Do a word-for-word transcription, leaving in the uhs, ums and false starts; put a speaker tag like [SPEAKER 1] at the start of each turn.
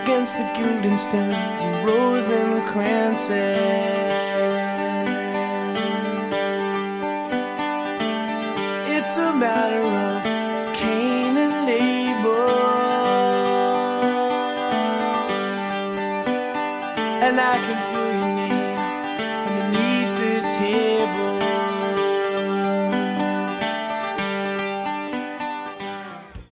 [SPEAKER 1] against the Guildensterns and Rosencrantzes. It's a matter